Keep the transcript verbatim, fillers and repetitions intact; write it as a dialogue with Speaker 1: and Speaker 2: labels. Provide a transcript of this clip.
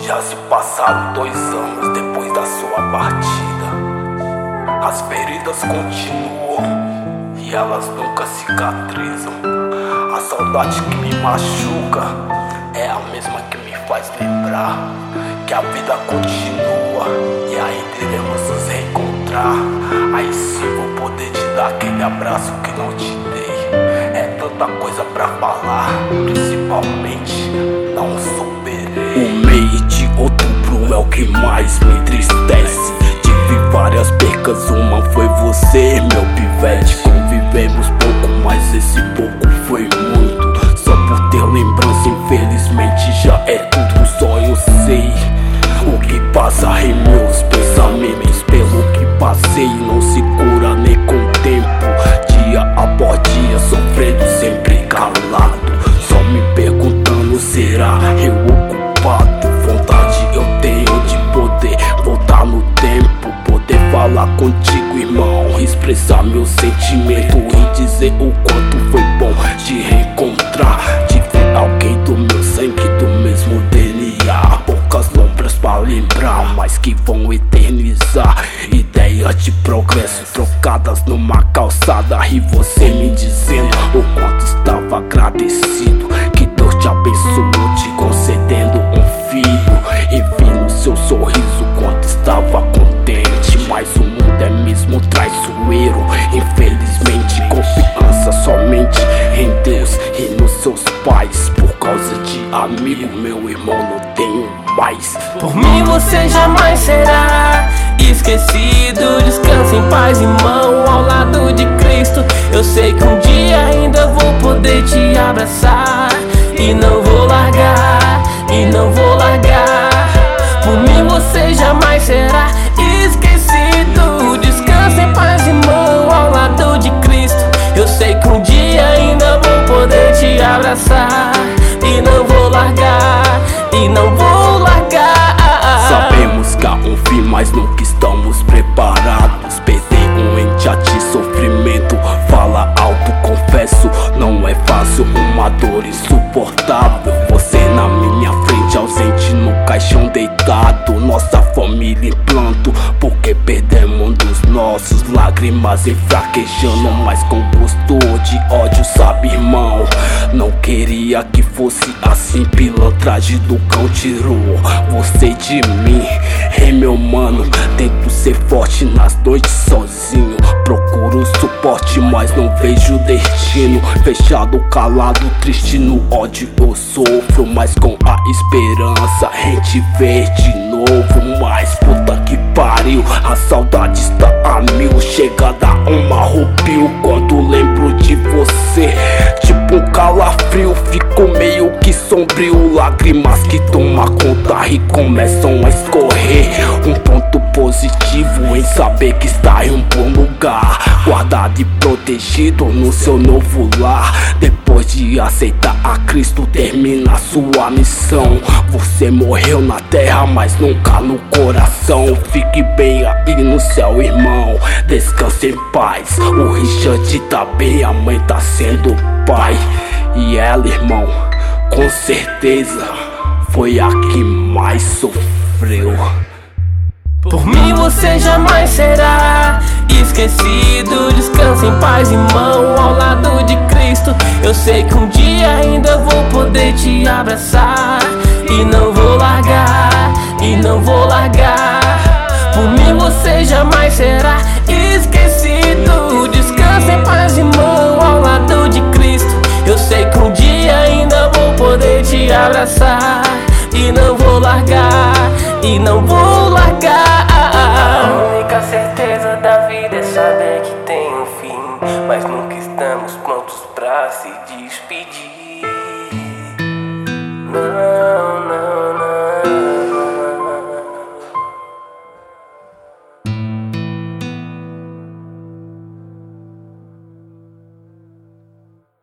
Speaker 1: Já se passaram dois anos depois da sua partida. As feridas continuam e elas nunca cicatrizam. A saudade que me machuca é a mesma que me faz lembrar que a vida continua e aí teremos nos reencontrar. Aí sim vou poder te dar aquele abraço que não te dei. É tanta coisa pra falar, principalmente não superei.
Speaker 2: O mês de outubro é o que mais me entristece. Tive várias percas, uma foi você, meu pivete. Convivemos pouco, mas esse pouco foi muito. Só por ter lembrança, infelizmente já é tudo. Só eu sei o que passa em meus pensamentos. Pelo que passei, não se cura nem com o tempo. Dia após dia, sofrendo sempre calado. Só me perguntando, será eu o culpado? Vontade eu tenho de poder voltar no tempo, poder falar contigo, irmão, expressar meu sentimento e dizer o quanto foi bom te reencontrar, de ver alguém do meu sangue, do mesmo D N A. Poucas lombras pra lembrar, mas que vão eternizar. Ideias de progresso trocadas numa calçada e você me dizendo o quanto estava agradecido. Que Deus te abençoou, te concedendo um filho. E vi no seu sorriso quanto estava contente. Mas o mundo é mesmo traiçoeiro. Infelizmente, confiança somente em Deus e nos seus pais. Por causa de amigo, meu irmão, não tenho mais.
Speaker 3: Por mim você jamais será esquecido. Descansa em paz, irmão, ao lado de Cristo. Eu sei que um dia ainda vou poder te abraçar. E não vou largar, e não vou largar. Por mim você jamais será esquecido. Descansa em paz, irmão, ao lado de Cristo. Eu sei que um dia ainda vou poder te abraçar. E não vou largar, e não vou largar.
Speaker 2: Sabemos que há um fim, mas nunca estamos preparados. Perder um ente a ti, sofrimento, fala alto, confesso. Não é fácil, uma dor insuportável. Você na minha frente, ausente no caixão deitado. Nossa família em planto, porque perdemos um dos nossos. Lágrimas enfraquejando, mas com gosto de ódio, sabe, irmão? Não queria que fosse assim, pilantragem do cão tirou você de mim. Ei, meu mano, tento ser forte nas noites sozinho. Procuro suporte, mas não vejo destino. Fechado, calado, triste no ódio eu sofro. Mas com a esperança a gente vê de novo. Mas puta que pariu, a saudade está a mil. Chega a dar um arrepio quando lembro de você. Tipo um calafrio, fico meio que sombrio. Lágrimas que tomam conta e começam a escorrer. Um ponto positivo em saber que está em um bom lugar, guardado e protegido no seu novo lar. Depois de aceitar a Cristo, termina a sua missão. Você morreu na terra, mas nunca no coração. Fique bem aí no céu, irmão, descanse em paz. O Richard tá bem, a mãe tá sendo pai. E ela, irmão, com certeza foi a que mais sofreu.
Speaker 3: Por mim você jamais será esquecido. Descansa em paz, irmão, ao lado de Cristo. Eu sei que um dia ainda vou poder te abraçar. E não vou largar, e não vou largar. Por mim você jamais será esquecido. Descansa em paz, irmão, ao lado de Cristo. Eu sei que um dia ainda vou poder te abraçar. E não vou largar, e não vou largar. A única certeza da vida é saber que tem um fim, mas nunca estamos prontos pra se despedir. Não.